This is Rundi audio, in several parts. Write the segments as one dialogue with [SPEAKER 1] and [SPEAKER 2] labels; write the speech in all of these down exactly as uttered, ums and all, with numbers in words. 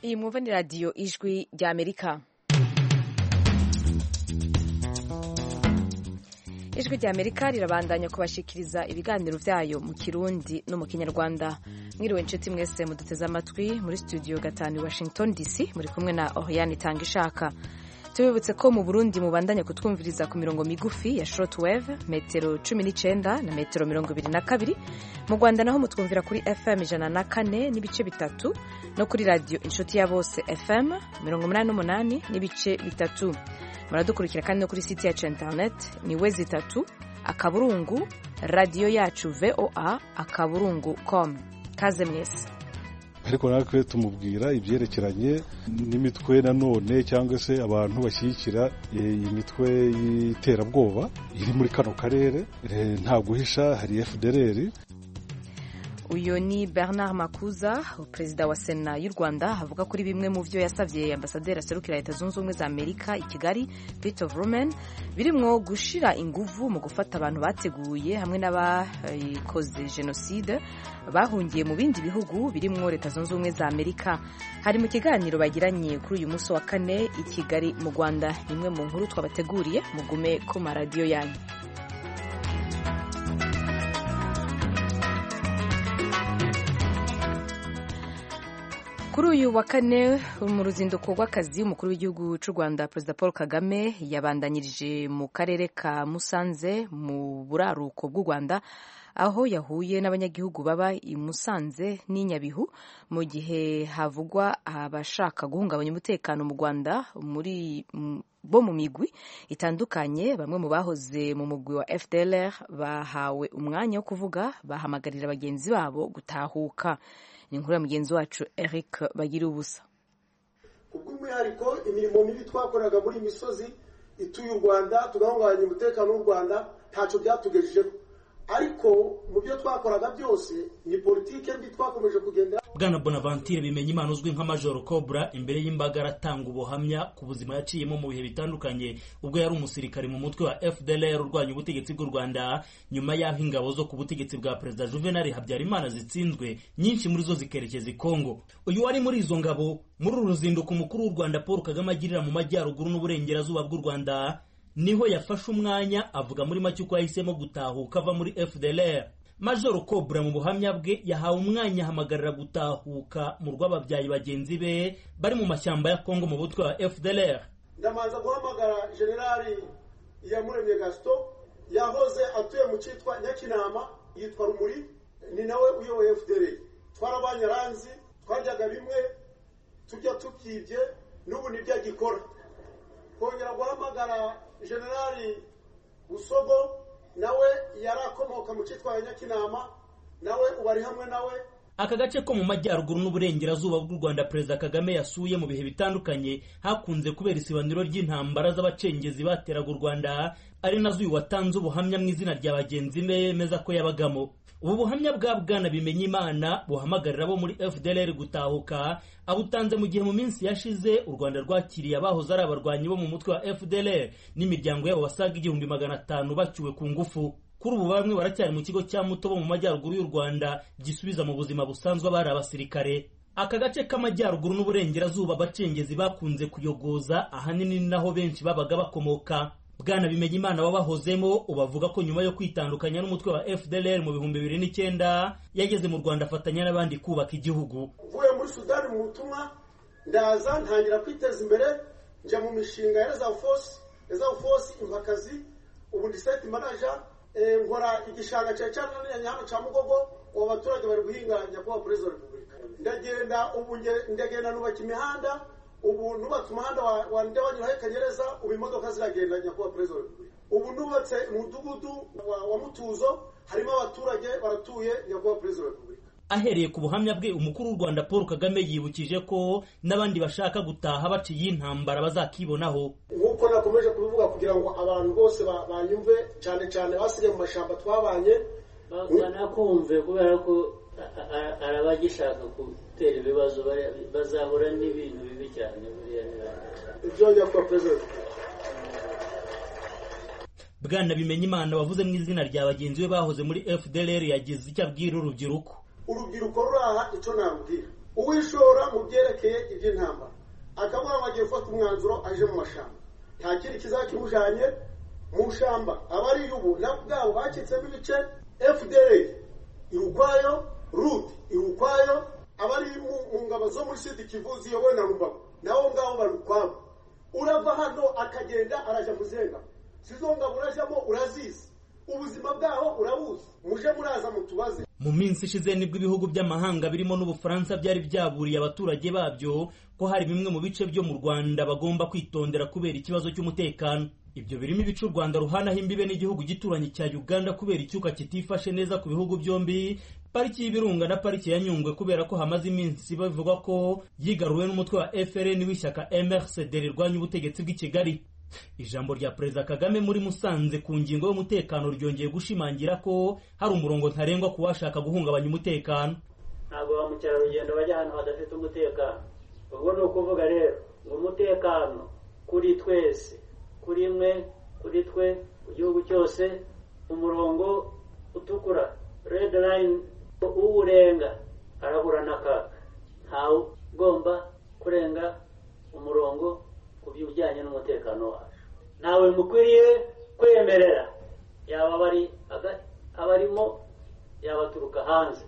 [SPEAKER 1] Iyi mwumva ni radiyo ijwi rya Amerika. Ijwi rya Amerika rirabandanya kubashikiriza ibiganiro vyayo mu Kirundi no mu Kinyarwanda. Mwiriwe inshuti mwese muduteze amatwi muri studio gatanu Washington D C, muri kumwe na Oriane Tangishaka. Tubibutse ko mu Burundi mubandanya kutwumviriza ku mirongo migufi ya shortwave metero cumi n'icenda na metero mirongo ibiri na kabiri. Mu Rwanda naho mutwumvira kuri F M ijana na kane n'ibice bitatu no kuri radio Inshuti ya Bose F M mirongo umunani n'umunani n'ibice bitatu. Muradukurikira kandi no kuri site yacu internet ni wezi itatu akaburungu radio yacu V O A akaburungu com. Kaze mwese.
[SPEAKER 2] Ariko natwe tumubwira ibyerekeranye n'imitwe nanone cyangwa se abantu bashyigikira iyi mitwe y'iterabwoba iri muri kano karere, nta guhisha hari F D L R.
[SPEAKER 1] Uyo ni Bernard Makuza, perezida wa Sena y'u Rwanda, avuga kuri bimwe mu byo yasavye ambasaderi aserukira Leta Zunze Ubumwe za Amerika i Kigali Peter Vrooman, birimwo gushira inguvu mu gufata abantu bateguye hamwe n'abakoze genocide bahungiye mu bindi bihugu birimwo Leta Zunze Ubumwe za Amerika. Hari mu kiganiro bagiranye kuri uyu munsi wa kane i Kigali mu Rwanda. Nimwe mu nkuru twabateguriye, mugume ku maradiyo yanyu. Kuri uyu wa kane mu ruzinduko rw'akazi umukuru w'igihugu cy'u Rwanda Perezida Paul Kagame yabandanyirije mu karere ka Musanze mu buraruko bw'u Rwanda, aho yahuye n'abanyagihugu baba i Musanze n'i Nyabihu mu gihe havugwa abashaka guhungabanya umutekano mu Rwanda muri bo mu migwi itandukanye. Bamwe mu bahoze mu mugwi wa F D L R bahawe umwanya wo kuvuga, bahamagarira bagenzi babo gutahuka. Ni inkuru ya mugenzi wacu Eric Bagira ubusa.
[SPEAKER 3] Kubw'umwihariko imirimo mibi twakoraga muri misozi ituye u Rwanda tugahungabanya umutekano w'u Rwanda ntacyo byatugejejeho, ariko mu byo twakoraga byose ni politike mbi twakomeje kugenda.
[SPEAKER 4] Bwana Bonaventure Bimenyimana uzwi nka Major Cobra imbere y'imbaga aratanga ubuhamya ku buzima yaciyemo mu bihe bitandukanye ubwo yari umusirikare mu mutwe wa F D L R urwanya ubutegetsi bw'u Rwanda, nyuma y'aho ingabo zo ku butegetsi bwa Perezida Juvenal Habyarimana zitsinzwe, nyinshi muri zo zikerekeza i Kongo. Uyu wari muri izo ngabo muri uru ruzinduko umukuru w'u Rwanda Paul Kagame agirira mu majyaruguru n'uburengerazuba bw'u Rwanda, niho yafashe umwanya avuga muri make uko yahisemo gutahuka ava muri F D L R. Major Cobra mu buhamya bwe yahawe umwanya ahamagarira gutahuka mu rw'ababyaye bagenzi be bari mu mashyamba ya Kongo mu butwe wa F D L R.
[SPEAKER 3] Ndamanza guhamagara Generali Iyamuremye Gaston yahoze atuye mu cyitwa Nyakinama, yitwa Rumuri, ni nawe uyoboye F D L R. Twarabanye ranzi, twaryaga bimwe, tujya tukibye, n'ubu nibyo agikora. Kongera guhamagara Generali Busogo, nawe yarakomoka mu cyitwa Nyakinama, nawe ubari hamwe nawe.
[SPEAKER 4] Aka gace ko mu majyaruguru n'uburengerazuba bw'u Rwanda Perezida Kagame yasuye mu bihe bitandukanye hakunze kubera isibaniro ry'intambara z'abacengezi bateraga u Rwanda, ari nazo uyu watanze ubuhamya mu izina rya bagenzi be yemeza ko yabagamo. Ubu buhamya bwa Bwana Bimenyimana buhamagarira abo muri F D L R gutahuka abutanze mu gihe mu minsi yashize u Rwanda rwakiriye abahoze ari abarwanyi bo mu mutwe wa F D L R n'imiryango yabo basaga igihumbi magana atanu bacyuwe ku ngufu. Kuri ubu bamwe baracyari mu kigo cya Mutobo mu majyaruguru y'u Rwanda gisubiza mu buzima busanzwe abari abasirikare. Aka gace k'amajyaruguru n'uburengerazuba abacengezi bakunze kuyogoza ahanini naho benshi babaga bakomoka. Bwana Bimenyimana wabahozemo ubavuga ko nyuma yo kwitandukanya n'umutwe wa F D L R mu bihumbi bibiri n'icyenda yageze mu Rwanda afatanya n'abandi kubaka igihugu.
[SPEAKER 3] Vuye muri Sudani mu butumwa ndaza ntangira kwiteza imbere, nja mu mishinga ya Reserve Force, Reserve Force impakazi, ubu ndi site manager, nkora igishanga cya cyane nyahano cya Mugogo, uwo baturage bari guhinga nyakubahwa Perezida wa Repubulika. Ndagenda ubu ndagenda nubaka imihanda, ubu nubatse umuhanda wa wa ndabanyura Kanyereza, ubu imodoka ziragenda nyakubahwa Perezida wa Repubulika. Ubu nubatse umudugudu wa, wa Mutuzo, harimo abaturage baratuye nyakubahwa Perezida wa Repubulika.
[SPEAKER 4] Ahereye ku buhamya bwe umukuru w'u Rwanda Paul Kagame yibukije ko n'abandi bashaka gutaha baciye intambara bazakibonaho.
[SPEAKER 3] Nkuko nakomeje kubivuga kugira ngo abantu bose banyumve, cyane cyane basigaye mu mashamba twabanye
[SPEAKER 5] banakumve, kubera ko arabagishaka gutera ibibazo bazahura n'ibintu bibi cyane buriya
[SPEAKER 3] ibyo nyakubahwa Perezida.
[SPEAKER 4] Bwana Bimenyimana wavuze mu izina rya bagenzi be bahoze muri F D L R yagize icyo abwira urubyiruko.
[SPEAKER 3] Urubyiruko ruraha icyo nabwira uwishora mu byerekeye iby'intambara akavuga ngo agiye gufata umwanzuro aje mu mashamba nta kindi kizakimujanye mu shamba abari ubu nabo bwabo bacitsemo ibice F D L R irukwayo root irukwayo abari mu ngabo zo muri Sud Kivu ziyobowe na Rubavu nabo ngabo barukwabo urava hano akagenda araja muzenga sizonga burajamo urazizi ubuzima bwaho urabuzi muje muraza mutubaze.
[SPEAKER 4] Mu minsi ishize nibwo ibihugu by'amahanga birimo n'Ubufaransa byari byaburiye abaturage babyo ko hari bimwe mu bice byo mu Rwanda bagomba kwitondera kubera ikibazo cy'umutekano. Ibyo birimo ibice u Rwanda ruhanaho imbibe n'igihugu gituranye cya Uganda kubera icyuka kitifashe neza ku bihugu byombi, pariki y'Ibirunga na pariki ya Nyungwe kubera ko hamaze iminsi bavuga ko yigaruwe n'umutwe wa F R N w'ishyaka M R C D rirwanya ubutegetsi bw'i Kigali. Ijambo rya Perezida Kagame muri Musanze ku ngingo y'umutekano ryongeye gushimangira ko hari umurongo ntarengwa ku washaka guhungabanya umutekano.
[SPEAKER 5] Ntabwo ba mukerarugendo bajya ahantu hadafite umutekano. Ubwo ni ukuvuga rero ngo umutekano kuri twese, kuri mwe, kuri twe, ku gihugu cyose, umurongo utukura red line uwurenga arabura n'akaga. Ntawe ugomba kurenga umurongo ku bijyanye n'umutekano wacu. Nawe mukwiriye kwemerera yaba bari abarimo yabaturuka hanze.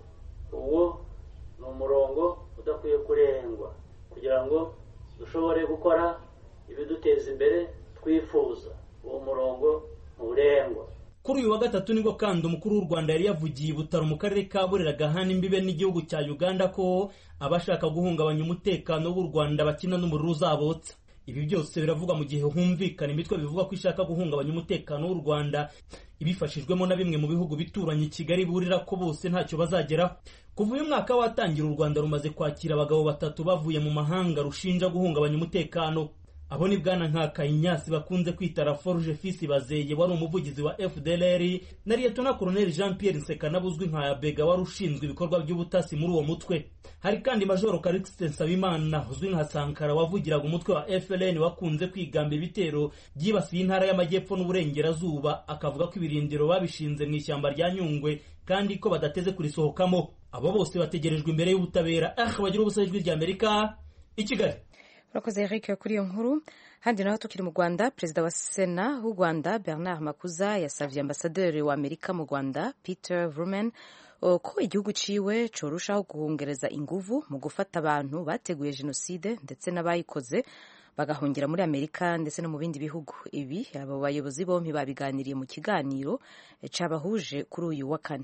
[SPEAKER 5] Uwo ni umurongo udakwiye kurengwa kugira ngo dushobore gukora ibiduteza imbere twifuza. Uwo murongo nturengwa.
[SPEAKER 4] Kuri uyu wa gatatu nibwo kandi umukuru w'u Rwanda yari yavugiye Butaro mu karere ka Burera gahana imbibe n'igihugu cya Uganda ko abashaka guhungabanya umutekano w'u Rwanda bakina n'umuriro uzabotsa. Ibi byose biravugwa mu gihe humvikana imitwe bivuga ko ishaka guhungabanya umutekano w'u Rwanda ibifashijwemo na bimwe mu bihugu bituranye Kigali burira ko bose ntacyo bazageraho. Kuva uyu mwaka watangira u Rwanda rumaze kwakira abagabo batatu bavuye mu mahanga rushinja guhungabanya umutekano. Abo ni Bwana Nkaka Inyasi bakunze kwita Raforge Fils Bazeye wari umuvugizi wa F D L R na Lieutenant Colonel Jean Pierre Nsekana buzwi nka Bega wari ushinzwe ibikorwa by'ubutasi muri uwo mutwe. Hari kandi Major Calixte Nsabimana uzwi nka Sankara wavugiraga umutwe wa F L N wakunze kwigamba ibitero byibasiye intara y'amajyepfo n'uburengerazuba, akavuga ko ibirindiro babishinze mu ishyamba rya Nyungwe kandi ko badateze kurisohokamo. Abo bose bategerejwe imbere y'ubutabera. Ah, bagira ubusajwi rya Amerika i Kigali.
[SPEAKER 1] Urakoze Eric kuri iyo nkuru. Handi naho tukiri mu Rwanda, Perezida wa Sena w'u Rwanda Bernard Makuza yasavye ambasaderi wa Amerika mu Rwanda Peter Vrooman ko igihugu ciwe corushaho guhongereza inguvu mu gufata abantu bateguye jenoside ndetse n'abayikoze bagahungira muri Amerika ndetse no mu bindi bihugu. Ibi abo bayobozi bompi babiganiriye mu kiganiro cabahuje kuri uyu wa kane.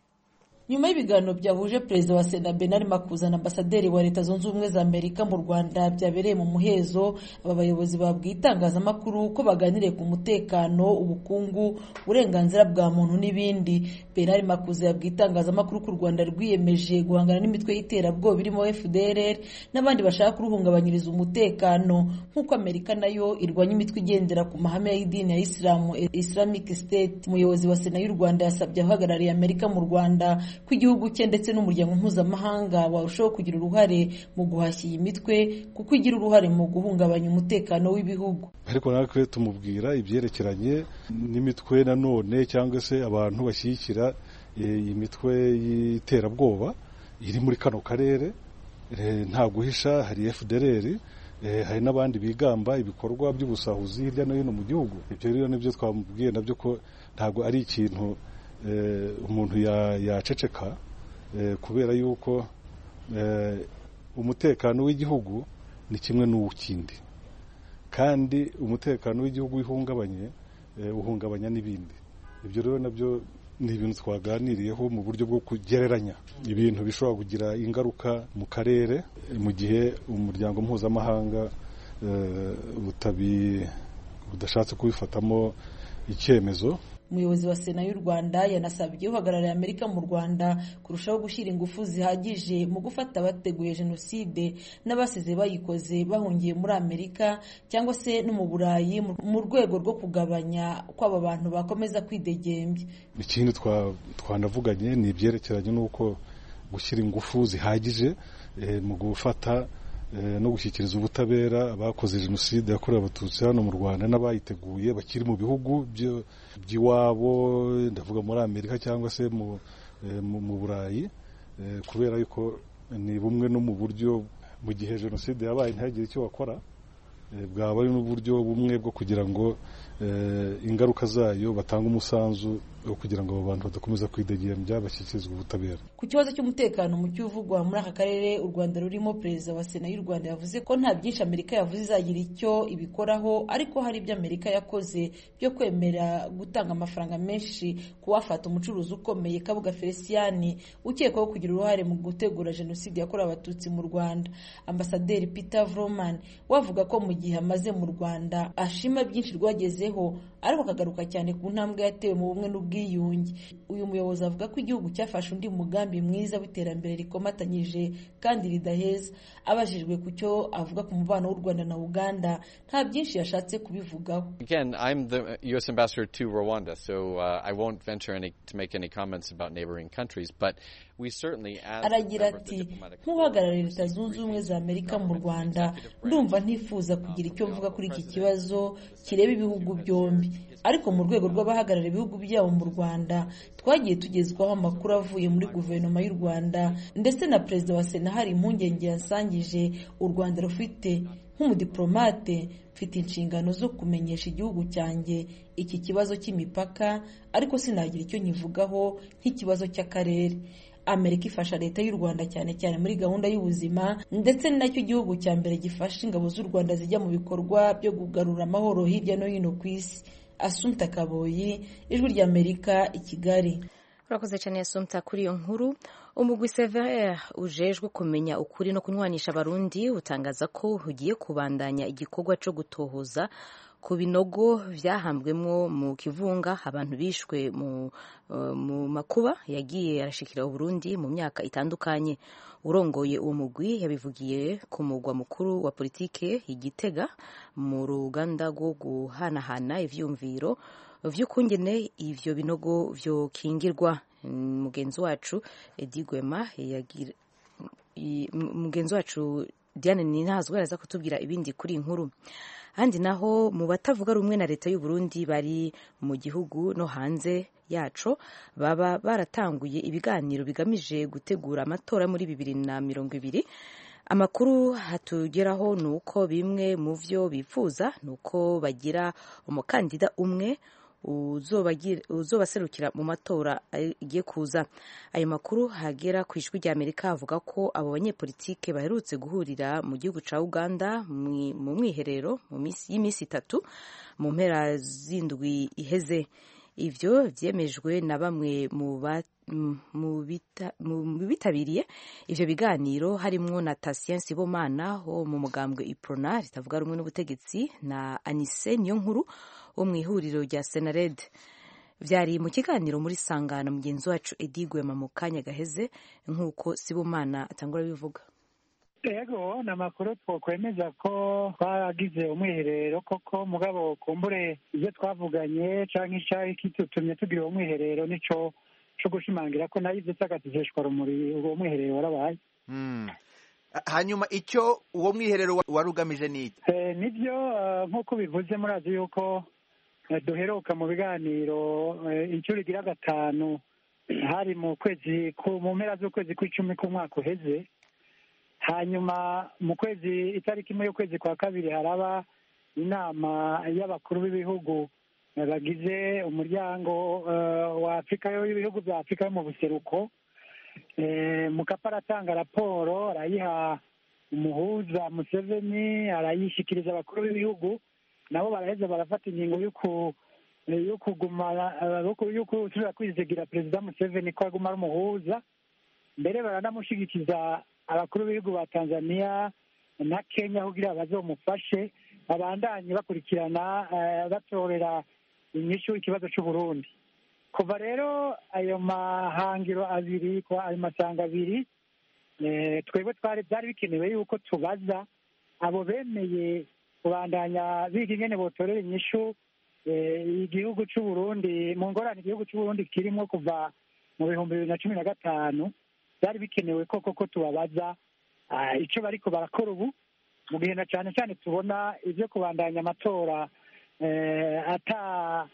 [SPEAKER 6] Nyuma y'ibiganiro byahuje Perezida wa Sena Bernard Makuza na Ambasaderi wa Leta Zunze Ubumwe za Amerika mu Rwanda byabereye mu muhezo, aba bayobozi babwiye itangazamakuru ko baganiriye ku mutekano, ubukungu, uburenganzira bwa muntu n'ibindi. Bernard Makuza yabwiye itangazamakuru ko u Rwanda rwiyemeje guhangana n'imitwe y'iterabwoba irimo F D L R n'abandi bashaka kuruhungabanyiriza umutekano, nk'uko Amerika nayo irwanya imitwe igendera ku mahame y'idini ya Islam, Islamic State. Umuyobozi wa Sena y'u Rwanda yasabye abahagarariye Amerika mu Rwanda ko igihugu cye ndetse n'umuryango mpuzamahanga warushaho kugira uruhare mu guhashya iyi mitwe kuko igira uruhare mu guhungabanya umutekano w'ibihugu.
[SPEAKER 2] Ariko natwe tumubwira ibyerekeranye n'imitwe nanone cyangwa se abantu bashyigikira iyi mitwe y'iterabwoba iri muri kano karere. Nta guhisha, hari F D L R, hari n'abandi bigamba ibikorwa by'ubusahuzi hirya no hino mu gihugu. Ibyo rero nibyo twamubwiye nabyo ko ntabwo ari ikintu umuntu yaceceka kubera yuko umutekano w'igihugu ni kimwe n'uw'ikindi, kandi umutekano w'igihugu uhungabanye uhungabanya n'ibindi. Ibyo rero nabyo ni ibintu twaganiriyeho mu buryo bwo kugereranya ibintu bishobora kugira ingaruka mu karere mu gihe umuryango mpuzamahanga budashatse kubifatamo icyemezo.
[SPEAKER 6] Umuyobozi wa Sena y'u Rwanda yanasabye uhagarariye Amerika mu Rwanda kurushaho gushyira ingufu zihagije mu gufata abateguye jenoside n'abasize bayikoze bahungiye muri Amerika cyangwa se no mu Burayi mu rwego rwo kugabanya ko aba bantu bakomeza kwidegembya.
[SPEAKER 2] Ikindi twanavuganye ni ibyerekeranye n'uko gushyira ingufu zihagije mu gufata no gushyikiriza ubutabera abakoze jenoside yakorewe abatutsi hano mu Rwanda n'abayiteguye bakiri mu bihugu by'iwabo, ndavuga muri Amerika cyangwa se mu mu Burayi, kubera yuko ni bumwe no mu buryo mu gihe jenoside yabaye ntihagire icyo bakora, bwaba ari n'uburyo bumwe bwo kugira ngo ingaruka zayo batanga umusanzu wo kugira ngo abo bantu badakomeza kwidegembya bashyikirizwe ubutabera.
[SPEAKER 6] Ku kibazo cy'umutekano muke uvugwa muri aka karere u Rwanda rurimo, perezida wa Sena y'u Rwanda yavuze ko nta byinshi Amerika yavuze izagira icyo ibikoraho, ariko hari ibyo Amerika yakoze byo kwemera gutanga amafaranga menshi kuwafata umucuruzi ukomeye Kabuga Felicien ukekwaho kugira uruhare mu gutegura jenoside yakorewe abatutsi mu Rwanda. Ambasaderi Peter Vroman wavuga ko mu gihe amaze mu Rwanda ashima byinshi rwagezeho, ariko akagaruka cyane ku ntambwe yatewe mu bumwe n'ubwiyunge. Uyu muyobozi avuga ko igihugu cyafashe undi mugambi mwiza w'iterambere rikomatanyije kandi ridaheza. Abajijwe ku cyo avuga ku mubano w'u Rwanda na Uganda, nta byinshi yashatse kubivugaho.
[SPEAKER 7] Again, I'm the U S ambassador to Rwanda, so uh, I won't venture any to make any comments about neighboring countries, but we certainly as
[SPEAKER 6] aragira ati nk'uhagarariye Leta Zunze Ubumwe za Amerika mu Rwanda, ndumva ntifuza kugira icyo mvuga kuri iki kibazo kireba ibihugu byombi, ariko mu rwego rw'abahagarariye ibihugu byabo mu Rwanda twagiye tugezwaho amakuru avuye muri guverinoma y'u Rwanda ndetse na perezida wa Sena hari impungenge yasangije u Rwanda rufite. Nk'umudiplomate mfite inshingano zo kumenyesha igihugu cyanjye iki kibazo cy'imipaka, ariko sinagira icyo nyivugaho nk'ikibazo cy'akarere. Amerika ifasha Leta y'u Rwanda cyane cyane muri gahunda y'ubuzima, ndetse ni nacyo gihugu cya mbere gifasha ingabo z'u Rwanda zijya mu bikorwa byo kugarura amahoro hirya no hino ku isi. Assumpta Kaboyi, Ijwi ry'Amerika, i Kigali.
[SPEAKER 1] Urakoze cyane Assumpta kuri iyo nkuru. Umugwi Sever ujejwe kumenya ukuri no kunywanisha abarundi utangaza ko ugiye kubandanya igikorwa cyo gutohoza ku binogo vyahambwemwo mu kivunga abantu bishwe mu, uh, mu makuba yagiye arashikira Uburundi mu myaka itandukanye. Urongoye uwo mugwi yabivugiye ku mugwa mukuru wa politike Igitega mu ruganda rwo guhanahana ivyumviro vy'ukungene ivyo binogo vyo kingirwa. Mugenzi wacu Edi Gwema yagira mugenzi wacu Diane Ninazwe araza kutubwira ibindi kuri inkuru. Handi naho mu batavuga rumwe na Leta y'u Burundi bari mu gihugu no hanze yaco baba baratanguye ibiganiro bigamije gutegura amatora muri bibiri na mirongo ibiri. Amakuru hatugeraho nuko bimwe mu vyo bifuza nuko bagira umukandida umwe uzobaserukira mu matora igiye kuza. Ayo makuru hagera ku Ijwi ry'Amerika avuga ko abo banyepolitike baherutse guhurira mu gihugu ca Uganda mu mwiherero mu misi y'imisi itatu mu mpera z'indwi iheze. Ivyo vyemejwe na bamwe mu mu bitabiriye ivyo biganiro harimwo na Tatien Sibomana wo mu mugambwe Iprona ritavuga rumwe n'ubutegetsi na Anise Niyonkuru wo mu ihuriro rya Senared. Vyari mu kiganiro muri Sangana mugenzi wacu Edi Gwema mu kanya gaheze nk'uko Sibomana atangura bivuga.
[SPEAKER 8] Ego na makuru twokwemeza ko twagize umwiherero koko, mugabo kumbure ivyo twavuganye canke icari kitutumye tugira umwiherero nico co gushimangira ko nayo ivyo tagatizeshwa rumuri uwo mwiherero warabaye.
[SPEAKER 9] Mm. Hanyuma icyo uwo mwiherero warugamije niki?
[SPEAKER 8] Eh nivyo uh, nkuko bivuze murazi yuko uh, duheruka mu biganiro uh, incuro igira gatanu hari mu kwezi ku mu mpera z'ukwezi kw'icumi k'umwaka uheze. Hanyuma mu kwezi itariki imwe y'ukwezi kwa kabiri haraba inama y'abakuru b'ibihugu bagize umuryango uh, wa Afrika y'ibihugu bya Afrika yo mu buseruko. Eh, Mukapa aratanga raporo arayiha umuhuza Museveni, arayishikiriza abakuru b'ibihugu, nabo baraheza barafata ingingo y'uku yo kuguma y'uko tuza kwizigira perezida Museveni ko aguma ari umuhuza. Mbere baranamushigikiza abakuru b'ibihugu ba Tanzania na Kenya kugira bazomufashe babandanye bakurikirana uh, batorera inyishu ikibazo cy'u Burundi. Kuva rero ayo mahangiro abiri kwa ayo masanga abiri eh, twebwe twari byari bikenewe yuko tubaza abo bemeye kubandanya biga ingene botorera inyishu eh, igihugu cy'u Burundi mu ngorane igihugu cy'u Burundi kirimo kuva mu bihumbi bibiri na cumi na gatanu. Byari bikenewe koko ko tubabaza uh, icyo bariko barakora ubu mu gihe na cyane cyane tubona ivyo kubandanya amatora eh, ata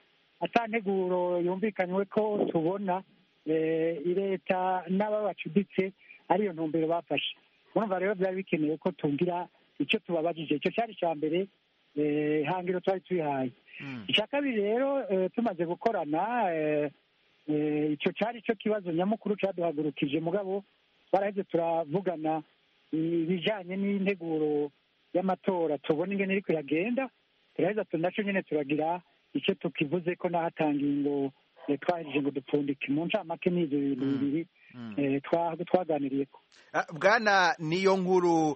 [SPEAKER 8] atanteguro yumvikanywe ko tubona eh, leta n'ababacuditse ariyo ntumbero bafashe. Urumva rero byari bikenewe ko tugira icyo tubabajije. Icyo cyari icya mbere hangiro twari tuyihaye. Icya kabiri rero tumaze gukorana, icyo cyari cyo kibazo nyamukuru cyaduhagurukije, mugabo baraheze turavugana ibijyanye n'integuro y'amatora, tubona ingene iriko iragenda, turaheza nacyo nyine turagira icyo tukivuze ko nahatangiye ngo twahejeje ngo dupfundike. Mu ncamake n'ibyo bintu bibiri twaganiriyeko.
[SPEAKER 9] Bwana niyo nkuru,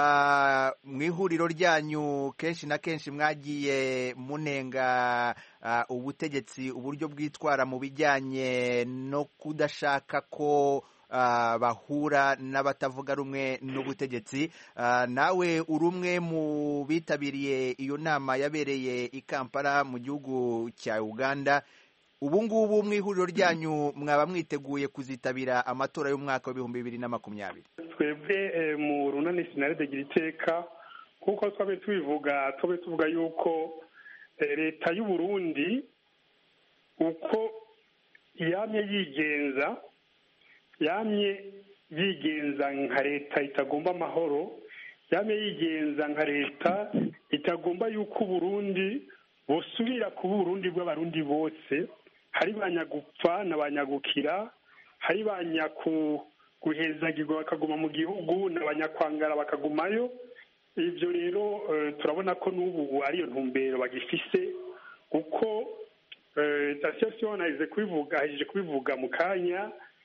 [SPEAKER 9] mu ihuriro ryanyu kenshi na kenshi mwagiye munenga ubutegetsi uburyo bwitwara mu bijyanye no kudashaka ko bahura n'abatavuga rumwe n'ubutegetsi. Nawe uri umwe mu bitabiriye iyo nama yabereye i Kampala mu gihugu cya Uganda. Ubu ngubu mu ihuriro ryanyu mwaba mwiteguye kuzitabira amatora y'umwaka w'ibihumbi bibiri na makumyabiri?
[SPEAKER 10] Twebwe mu runani sinarede gira iteka, kuko twabe tubivuga twabe tuvuga yuko leta y'u Burundi uko yamye yigenza yamye yigenza nka leta itagomba amahoro, yamye yigenza nka leta itagomba yuko Burundi busubira kuba Burundi bw'abarundi bose, hari banyagupfa n'abanyagukira, hari banyakuguhezagirwa bakaguma mu gihugu n'abanyakwangara bakagumayo. Ibyo rero turabona ko n'ubu ariyo ntumbero bagifise, kuko sitasiyo nahize kubivuga ahejeje kubivuga mu kanya,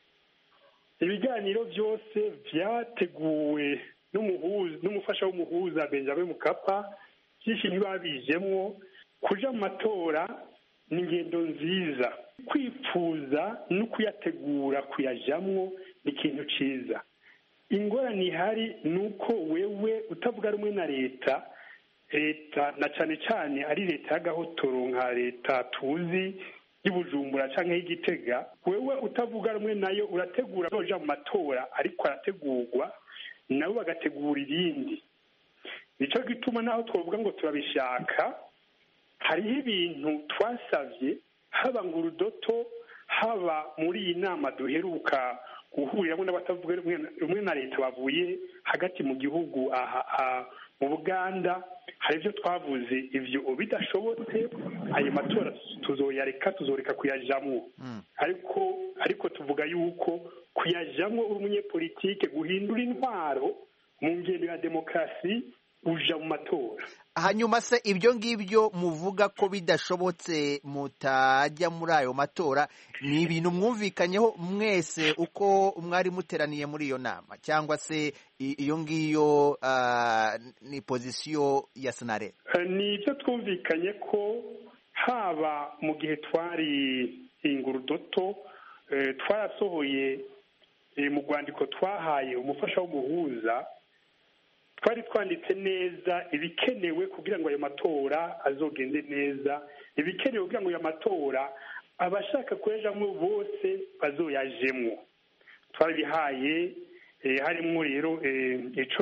[SPEAKER 10] ibiganiro byose byateguwe n'umufasha w'umuhuza Benjamin Mkapa, byinshi ntibabijemwo. Kuja mu matora ni ingendo nziza, kwifuza no kuyategura kuyajamwo ni ikintu ciza. Ingorane ihari ni uko wewe utavuga rumwe na leta leta na cyane cyane ari leta y'agahotoro nka leta tuzi y'Ibujumbura canke y'Igitega, wewe utavuga rumwe nayo urategura kuja mu matora, ariko arategurwa nabo bagategura irindi. Nico gituma naho twovuga ngo turabishaka, hariho ibintu twasavye, haba ngurudoto haba muri iyi nama duheruka guhuriramo n'abatavuga rumwe na leta bavuye hagati mu gihugu aha mu Buganda. Hari ibyo twavuze, ibyo bidashobotse ayo matora tuzoyareka tuzoreka kuyajamwo. ariko ariko tuvuga yuko kuyajamwo uri umunyepolitike, guhindura intwaro mu ngendo ya demokarasi, uja mu matora.
[SPEAKER 9] Hanyuma se ibyo ngibyo muvuga ko bidashobotse mutajya muri ayo matora, ni ibintu mwumvikanyeho mwese uko mwari muteraniye muri iyo nama, cyangwa se iyo ngiyo uh, ni pozisiyo ya Senare?
[SPEAKER 10] Ni ibyo twumvikanye ko haba mu gihe twari ingurudoto, twarasohoye mu rwandiko twahaye umufasha w'umuhuza, twari twanditse neza ibikenewe kugira ngo ayo matora azogende neza, ibikenewe kugira ngo ayo matora abashaka kuyajamwo bose bazoyajemwo. Twarabihaye, harimo rero ico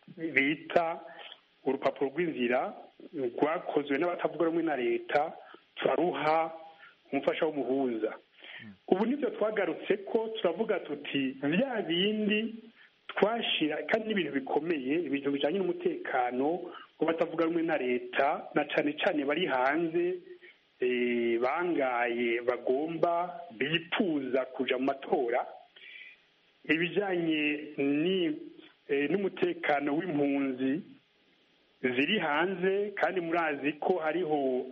[SPEAKER 10] bita urupapuro rw'inzira rwakozwe n'abatavuga rumwe na leta, turaruha umufasha w'umuhuza. Ubu nibyo twagarutse ko turavuga tuti bya bindi twashira, kandi n'ibintu bikomeye, ibintu bijanye n'umutekano ngo batavuga rumwe na leta, na cane cane bari hanze bangaye bagomba bifuza kuja mu matora, ibijanye n'umutekano w'impunzi ziri hanze, kandi murazi ko hariho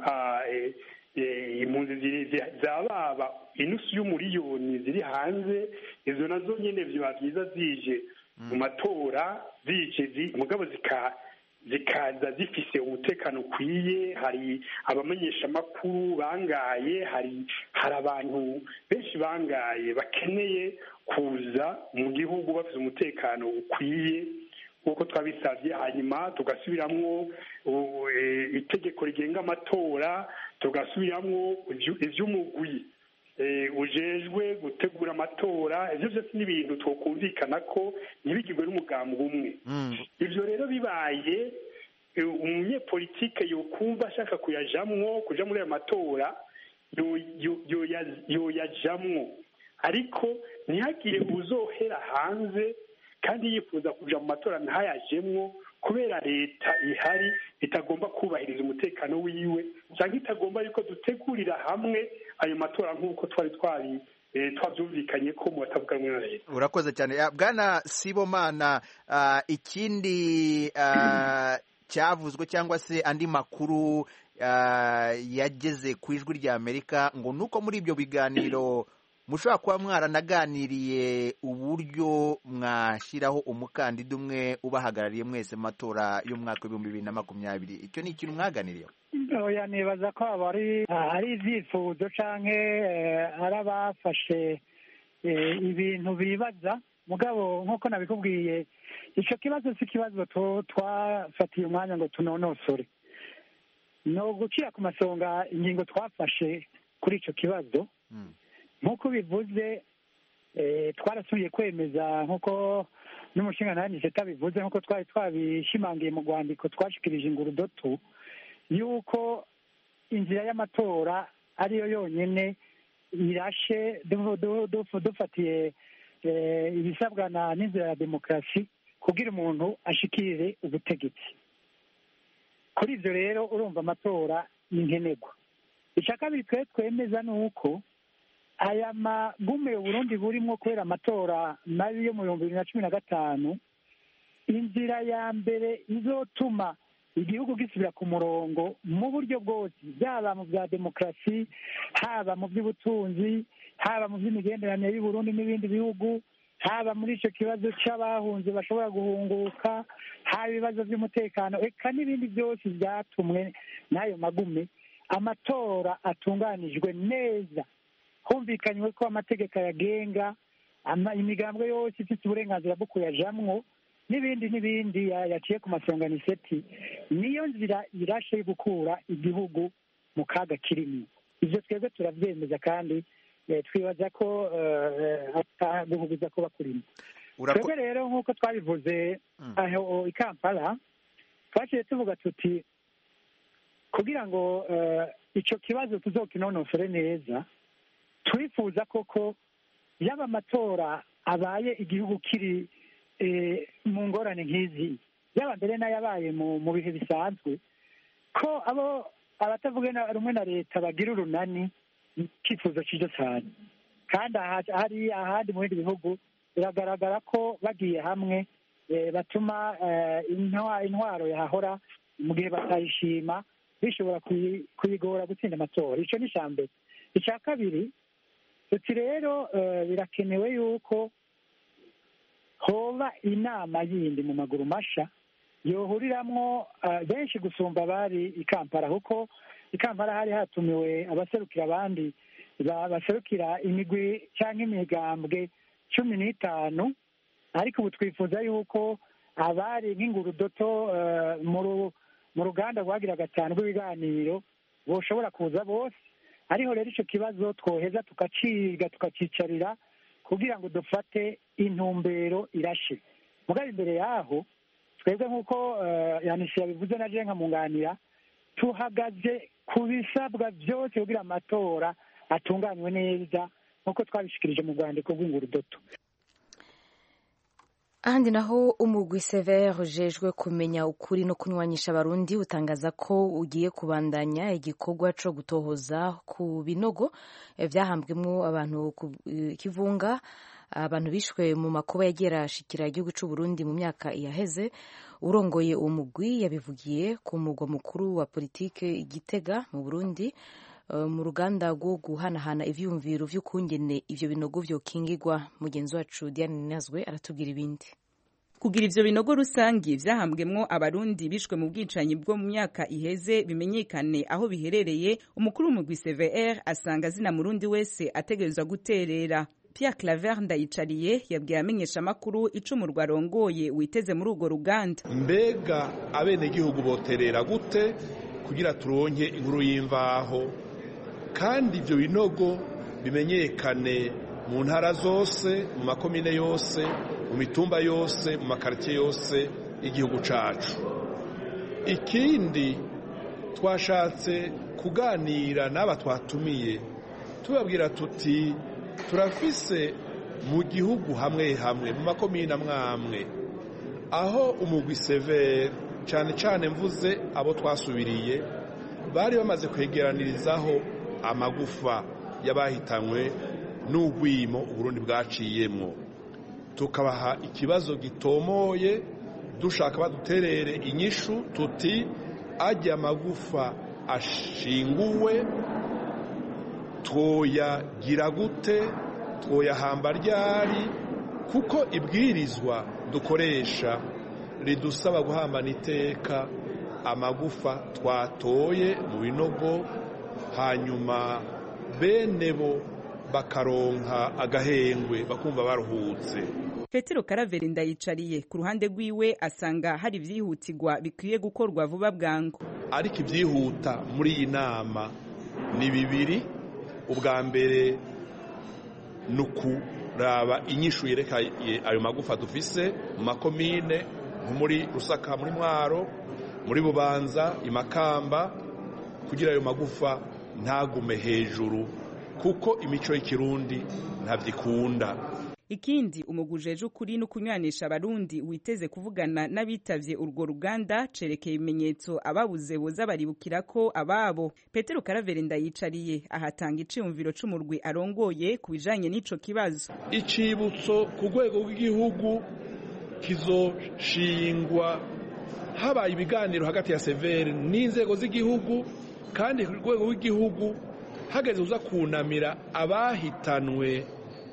[SPEAKER 10] impunzi zababa inusu y'umuriyoni ziri hanze. Izo nazo nyene vyoba vyiza zije mu matora, zije mugabo zikaza zifise umutekano ukwiye. Hari abamenyesha amakuru bangaye, hari hari abantu benshi bangaye bakeneye kuza mu gihugu bafite umutekano ukwiye nk'uko twabisabye. Hanyuma tugasubiramwo itegeko rigenga amatora, tugasubiramwo ivy'umugwi ujejwe gutegura amatora. Ivyo vyose ni ibintu twokumvikana ko ntibigirwe n'umugambi umwe. Ivyo rero bibaye, umunyepolitike yokumva ashaka kuyajamwo, kuja muri ayo matora, yoyajamwo, ariko ntihagire uzohera hanze kandi yifuza kuja mu matora ntayajemwo kubera leta ihari itagomba kubahiriza umutekano wiwe cyangwa itagomba yuko dutegurira hamwe ayo matora nk'uko twari twari twabyumvikanye ko mu batavuga rumwe na leta.
[SPEAKER 9] Urakoze cyane Bwana Sibomana. Ikindi cyavuzwe cyangwa se andi makuru yageze ku ijwi rya Amerika ngo nuko muri ibyo biganiro mushobora kuba mwaranaganiriye uburyo mwashyiraho umukandida umwe ubahagarariye mwese mu matora y'umwaka w'ibihumbi bibiri na makumyabiri. Icyo ni ikintu mwaganiriyeho?
[SPEAKER 8] Oya, nibaza ko aba ari ibyifuzo canke ari abafashe ibintu bibaza, mugabo nk'uko nabikubwiye icyo kibazo si ikibazo twafatiye umwanya ngo tunonosore, no gucira ku masonga ingingo twafashe kuri icyo kibazo. Nk'uko bivuze twarasubiye kwemeza nk'uko n'umushingantahe Nisheta bivuze, nk'uko twari twabishimangiye mu rwandiko twashikirije Ingurudoto, yuko inzira y'amatora ariyo yonyine irashe dufatiye ibisabwa n'inzira ya demokarasi kugira umuntu ashikire ubutegetsi. Kuri ibyo rero urumva amatora ni nkenerwa. Icya kabiri twe twemeza ni uko aya magume Burundi burimo kubera amatora mabi yo mu bihumbi bibiri na cumi na gatanu, inzira ya mbere izotuma igihugu gisubira ku murongo mu buryo bwose, byaba mu bya demokarasi, haba mu by'ubutunzi, haba mu by'imigenderanire y'u Burundi n'ibindi bihugu, haba muri icyo kibazo cy'abahunze bashobora guhunguka, haba ibibazo by'umutekano, eka n'ibindi byose byatumwe n'ayo magume. Amatora atunganijwe neza, humvikanywe ko amategeko ayagenga, imigambwe yose ifite uburenganzira bwo kuyajamwo, n'ibindi n'ibindi yaciye ku masonganiseti, niyo nzira irashe yo gukura igihugu mu kaga kirimo. Ibyo twebwe turabyemeza kandi twibaza ko guhuguza kuba kurimo. Twebwe rero nk'uko twabivuze aho i Kampala, twaciye tuvuga tuti kugira ngo icyo kibazo tuzokinonosore neza, twifuza koko yaba amatora abaye igihugu kiri mu ngorane nk'izi, yaba mbere n'ayabaye mu bihe bisanzwe, ko abo abatavuga rumwe na leta bagira urunani, icyifuzo cyiza cyane. Kandi hari ahandi mu bindi bihugu biragaragara ko bagiye hamwe batuma intwaro yahahora mu gihe batayishima bishobora kuyigora gutsinda amatora. Icyo ni icya mbere. Icya kabiri, uti rero birakenewe yuko hoba inama yindi mu maguru masha yohuriramwo benshi gusumba abari i Kampala, kuko i Kampala hari hatumiwe abaserukira abandi baserukira imigwi cyangwa imigambwe cumi n'itanu, ariko ubu twifuza yuko abari nk'Ingurudoto mu ruganda rwagira gatanu rw'ibiganiro boshobora kuza bose. Ariho rero icyo kibazo twoheza tukaciga tukacicarira kugira ngo dufate intumbero irashe. Mugabo imbere yaho twebwe nk'uko Yanisha yabivuze na je nkamunganira, tuhagaze ku bisabwa byose kugira amatora atunganywe neza nk'uko twabishikirije mu rwandiko rw'Ingurudoto.
[SPEAKER 1] Ahandi naho umugwi Severe ujejwe kumenya ukuri no kunywanisha abarundi utangaza ko ugiye kubandanya igikorwa co gutohoza ku binogo vyahambwemwo abantu ku Kivunga, abantu bishwe mu makuba yagiye arashikira igihugu c'u Burundi mu myaka yaheze. Urongoye uwo mugwi yabivugiye ku mugwa mukuru wa politike Igitega mu Burundi, mu ruganda rwo guhanahana ivyumviro vy'ukungene ivyo binogo vyokingirwa. Mugenzi wacu Diane Nazwe aratubwira ibindi.
[SPEAKER 11] Kugira ivyo binogo rusangi vyahambwemwo abarundi bishwe mu bwicanyi bwo mu myaka iheze bimenyekane aho biherereye, umukuru w'umugwi C V R asanga zina murundi wese ategerezwa guterera. Pierre Claver Ndayicariye yabwiye amenyesha amakuru icumurwa rongoye witeze muri urwo ruganda.
[SPEAKER 12] Mbega abenegihugu boterera gute kugira turonke inkuru y'imvaho, kandi ivyo binogo bimenyekane mu ntara zose, mu makomine yose, mu mitumba yose, mu makaritiye yose y'igihugu cacu. Ikindi twashatse kuganira n'aba twatumiye tubabwira tuti turafise mu gihugu hamwe hamwe mu makomine amwe amwe aho umugwi severe cyane cyane mvuze abo twasubiriye bari bamaze kwegeranirizaho amagufa y'abahitanywe n'ugwimo Uburundi bwaciyemwo tukabaha ikibazo gitomoye dushaka baduterere inyishu tuti ajya amagufa ashinguwe twoyagira gute twoyahamba ryari kuko ibwirizwa dukoresha ridusaba guhambana iteka amagufa twatoye mu binogo hanyuma bene bo bakaronka agahengwe bakumva baruhutse.
[SPEAKER 11] Petero Karaveri Ndayicariye ku ruhande rwiwe asanga hari vyihutirwa bikwiye gukorwa vuba bwangu.
[SPEAKER 12] Ariko ivyihuta muri iyi nama ni bibiri. Ubwa mbere nukuraba inyishu yerekaye ayo magufa dufise mu makomine muri Rusaka, muri Mwaro, muri Bubanza, Imakamba, kugira ayo magufa ntagume hejuru kuko imico y'ikirundi ntavyikunda.
[SPEAKER 11] Ikindi umugujeje ukuri no kunywanisha abarundi witeze kuvugana n'abitavye urwo ruganda cerekeye ibimenyetso ababuze boza baribukira ko ababo. Petero Karaveri Ndayicariye ahatanga iciyumviro c'umurwi arongoye kubijanye n'ico kibazo.
[SPEAKER 12] Icibutso ku rwego rw'igihugu kizoshingwa habaye ibiganiro hagati ya severe n'inzego z'igihugu, kandi ku rwego rw'igihugu hageze uza kunamira abahitanwe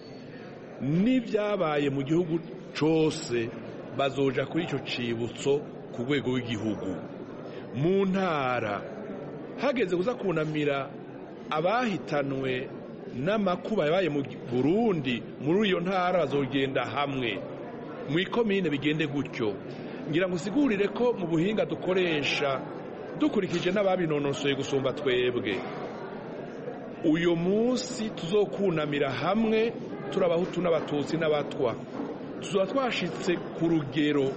[SPEAKER 12] n'ibyabaye mu gihugu cyose bazoja kuri icyo cibutso ku rwego rw'igihugu. Mu ntara hageze uza kunamira abahitanwe n'amakuba yabaye mu Burundi, muri iyo ntara bazogenda hamwe, mu ikomine bigende gutyo. Ngira ngo usigurire ko mu buhinga dukoresha dukurikije n'ababinonosoye gusumba twebwe, uyu munsi tuzokunamira hamwe turabahutu n'abatutsi n'abatwa, tuzoba twashitse ku rugero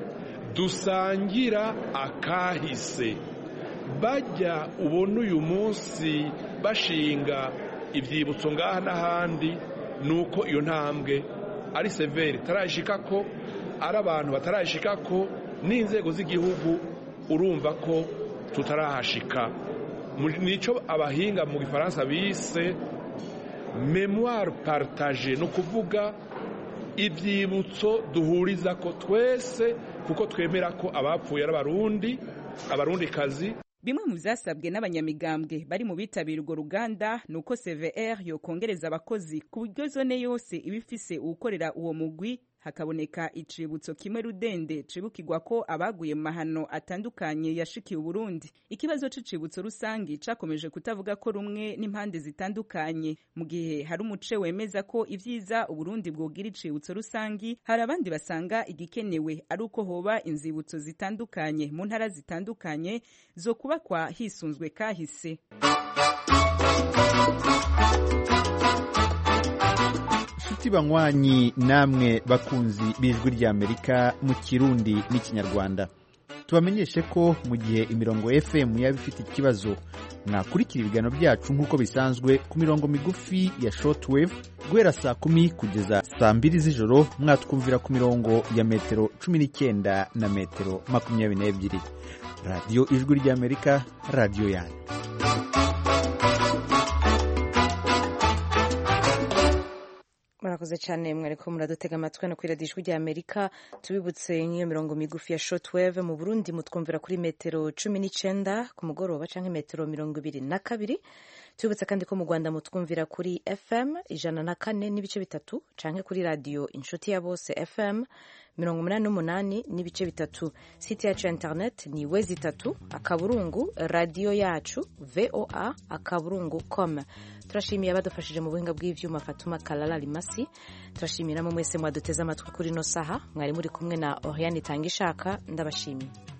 [SPEAKER 12] dusangira akahise. Bajya ubona uyu munsi bashinga ivyibutso ngaha n'ahandi, nuko iyo ntambwe ari severe tarashika ko ari abantu batarashika ko n'inzego z'igihugu urumva ko tutarahashika. Nico abahinga mu Gifaransa bise memoire partagée, no kuvuga ivyibutso duhuriza ko twese kuko twemera ko abapfuye ari abarundi, abarundi kazi.
[SPEAKER 11] Bimwe mu vyasabwe n'abanyamigambwe bari mu bitabira urwo ruganda nuko C V R yokongereza abakozi ku buryo zone yose ibifise uwukorera uwo mugwi, hakaboneka icibutso kimwe rudende cibukirwa ko abaguye mu mahano atandukanye yashikiye Uburundi. Ikibazo c'icibutso rusangi cakomeje kutavuga ko rumwe n'impande zitandukanye. Mu gihe hari umuce wemeza ko ivyiza Uburundi bwogira icibutso rusangi, hari abandi basanga igikenewe ari uko hoba inzibutso zitandukanye mu ntara zitandukanye zo kubakwa hisunzwe kahise.
[SPEAKER 13] Banywanyi namwe bakunzi b'ijwi ry'Amerika mu Kirundi n'Ikinyarwanda, tubamenyeshe ko mu gihe imirongo F M yaba ifite ikibazo, mwakurikira ibiganiro byacu nk'uko bisanzwe ku mirongo migufi ya shortwave guhera saa kumi kugeza saa mbiri z'ijoro, mwatwumvira ku mirongo ya metero cumi n'icyenda na metero makumyabiri n'ebyiri. Radio Ijwi ry'Amerika, radio yanyu.
[SPEAKER 1] Murakoze cyane mwariko muradutega amatwi no kwiradiyo Ijwi ry'Amerika. Tubibutse nk'iyo mirongo migufi ya shortwave mu Burundi mutwumvira kuri metero cumi n'icyenda ku mugoroba canke metero mirongo ibiri na kabiri. Tubibutse kandi ko mu Rwanda mutwumvira kuri F M ijana na kane n'ibice bitatu canke kuri radio Inshuti ya Bose F M mirongo umunani n'umunani n'ibice bitatu. Site yacu ya internet ni wezi itatu akaburungu radio yacu voa akaburungu com. Turashimiye abadufashije mu buhinga bw'ivyuma Fatuma Kalala Limasi. Turashimira namwe mwese mwaduteze amatwi kuri no saha. Mwari muri kumwe na Oriane Tangishaka. Ndabashimiye.